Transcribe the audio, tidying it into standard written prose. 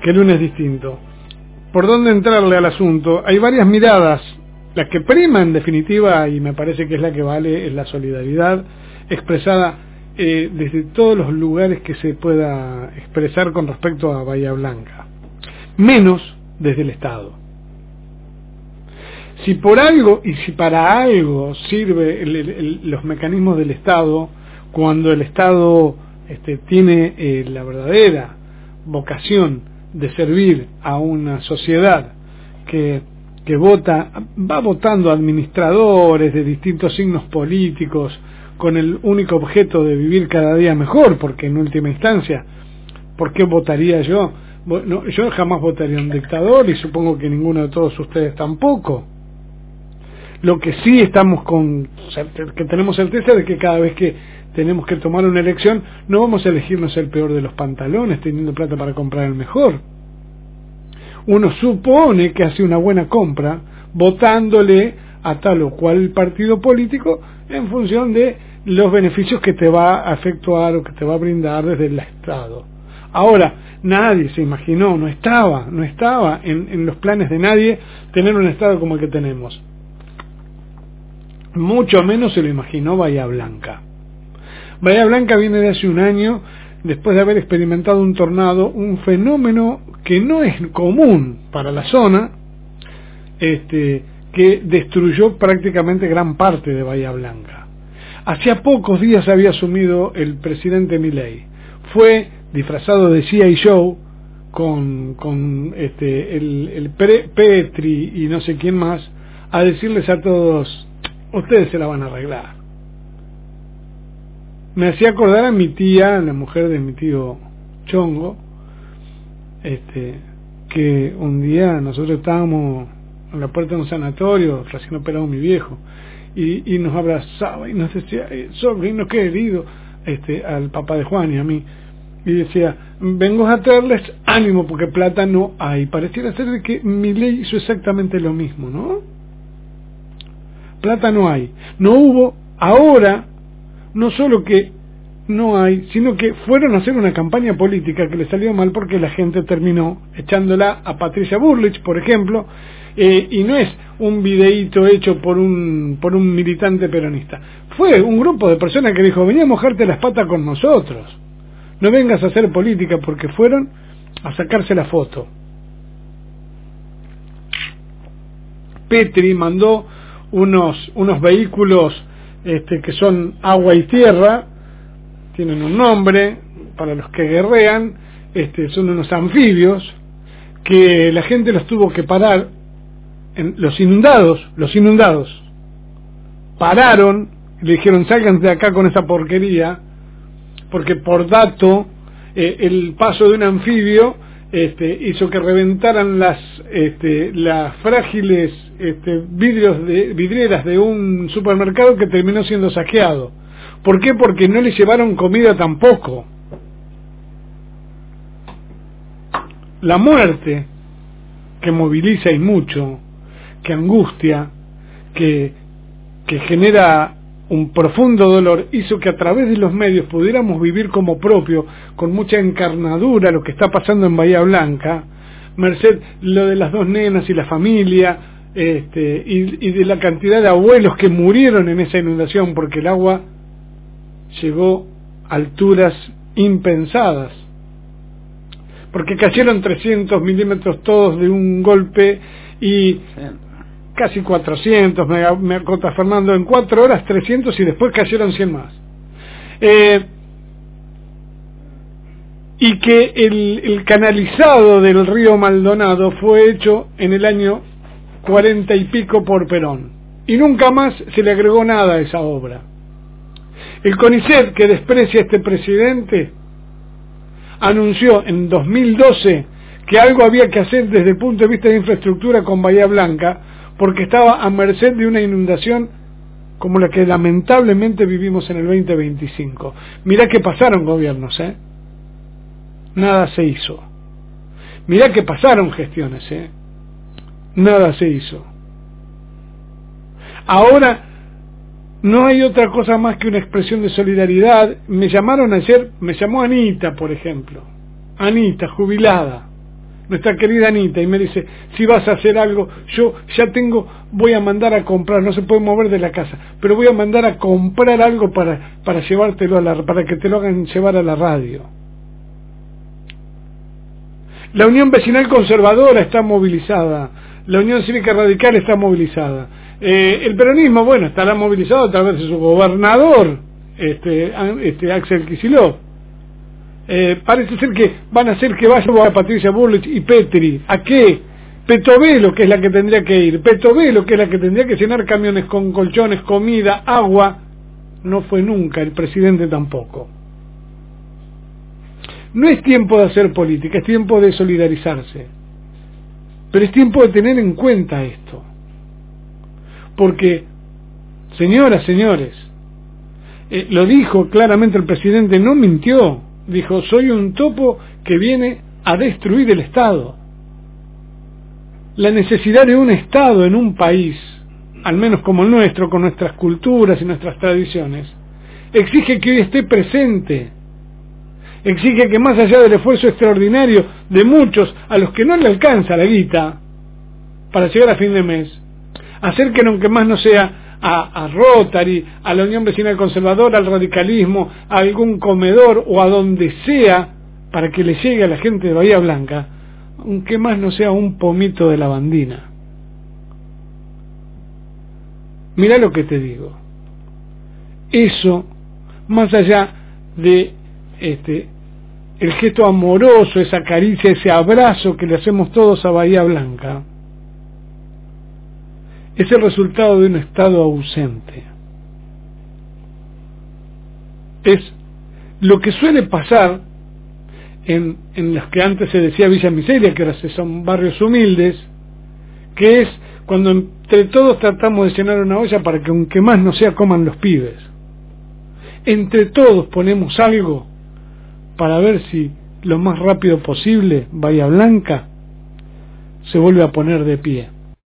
que el lunes distinto. ¿Por dónde entrarle al asunto? Hay varias miradas. La que prima, en definitiva, y me parece que es la que vale, es la solidaridad expresada desde todos los lugares que se pueda expresar con respecto a Bahía Blanca, menos desde el Estado. Si por algo y si para algo sirve los mecanismos del Estado, cuando el Estado tiene la verdadera vocación de servir a una sociedad que va votando administradores de distintos signos políticos con el único objeto de vivir cada día mejor, porque en última instancia, ¿por qué votaría yo? Bueno, yo jamás votaría a un dictador y supongo que ninguno de todos ustedes tampoco. Lo que sí que tenemos certeza de que cada vez que tenemos que tomar una elección no vamos a elegirnos el peor de los pantalones teniendo plata para comprar el mejor. Uno supone que hace una buena compra votándole a tal o cual partido político en función de los beneficios que te va a efectuar o que te va a brindar desde el Estado. Ahora, nadie se imaginó, no estaba en los planes de nadie tener un Estado como el que tenemos. Mucho menos se lo imaginó Bahía Blanca. Bahía Blanca viene de hace un año, después de haber experimentado un tornado, un fenómeno que no es común para la zona, que destruyó prácticamente gran parte de Bahía Blanca. Hacía pocos días había asumido el presidente Milei. Fue disfrazado de C.I. Joe con el Petri y no sé quién más, a decirles a todos: ustedes se la van a arreglar. Me hacía acordar a mi tía, la mujer de mi tío Chongo, que un día nosotros estábamos en la puerta de un sanatorio, recién operado mi viejo, y nos abrazaba y nos decía: sobrino querido, al papá de Juan y a mí, y decía: vengo a traerles ánimo porque plata no hay. Pareciera ser de que Milei hizo exactamente lo mismo, ¿no? Plata no hay, no hubo. Ahora no solo que no hay, sino que fueron a hacer una campaña política que le salió mal porque la gente terminó echándola a Patricia Bullrich, por ejemplo, y no es un videíto hecho por un militante peronista. Fue un grupo de personas que dijo: vení a mojarte las patas con nosotros, no vengas a hacer política, porque fueron a sacarse la foto. Petri mandó unos vehículos que son agua y tierra, tienen un nombre para los que guerrean, son unos anfibios que la gente los tuvo que parar. Los inundados pararon, le dijeron: salgan de acá con esa porquería, porque por dato el paso de un anfibio hizo que reventaran las frágiles vidrieras de un supermercado que terminó siendo saqueado. ¿Por qué? Porque no le llevaron comida tampoco. La muerte, que moviliza y mucho, que angustia, que genera un profundo dolor, hizo que a través de los medios pudiéramos vivir como propio, con mucha encarnadura, lo que está pasando en Bahía Blanca, merced lo de las dos nenas y la familia, y de la cantidad de abuelos que murieron en esa inundación, porque el agua llegó a alturas impensadas, porque cayeron 300 milímetros todos de un golpe, y casi 400, me acota Fernando, en 4 horas 300, y después cayeron 100 más. Y que el canalizado del río Maldonado fue hecho en el año 40 y pico por Perón, y nunca más se le agregó nada a esa obra. El CONICET, que desprecia a este presidente, anunció en 2012 que algo había que hacer desde el punto de vista de infraestructura con Bahía Blanca, porque estaba a merced de una inundación como la que lamentablemente vivimos en el 2025. Mirá que pasaron gobiernos, nada se hizo. Mirá que pasaron gestiones, nada se hizo. Ahora no hay otra cosa más que una expresión de solidaridad. Me llamaron ayer, me llamó Anita, por ejemplo, Anita, jubilada, nuestra querida Anita, y me dice, si vas a hacer algo, yo ya voy a mandar a comprar, no se puede mover de la casa, pero voy a mandar a comprar algo para llevártelo para que te lo hagan llevar a la radio. La Unión Vecinal Conservadora está movilizada, la Unión Cívica Radical está movilizada, el peronismo, bueno, estará movilizado a través de su gobernador, Axel Kicillof. Parece ser que van a hacer que vaya a Patricia Bullrich y Petri. ¿A qué? Petovelo, que es la que tendría que ir, Petovelo, que es la que tendría que llenar camiones con colchones, comida, agua. No fue nunca, el presidente tampoco. No es tiempo de hacer política, es tiempo de solidarizarse, pero es tiempo de tener en cuenta esto, porque, señoras, señores, lo dijo claramente el presidente, no mintió. Dijo, soy un topo que viene a destruir el Estado. La necesidad de un Estado en un país, al menos como el nuestro, con nuestras culturas y nuestras tradiciones, exige que hoy esté presente. Exige que más allá del esfuerzo extraordinario de muchos a los que no le alcanza la guita para llegar a fin de mes, acerquen aunque más no sea a Rotary, a la Unión Vecinal Conservadora, al radicalismo, a algún comedor o a donde sea, para que le llegue a la gente de Bahía Blanca, aunque más no sea un pomito de lavandina. Mirá lo que te digo. Eso, más allá de el gesto amoroso, esa caricia, ese abrazo que le hacemos todos a Bahía Blanca, es el resultado de un Estado ausente. Es lo que suele pasar en las que antes se decía Villa Miseria, que ahora son barrios humildes, que es cuando entre todos tratamos de llenar una olla para que aunque más no sea coman los pibes. Entre todos ponemos algo para ver si lo más rápido posible Bahía Blanca se vuelve a poner de pie.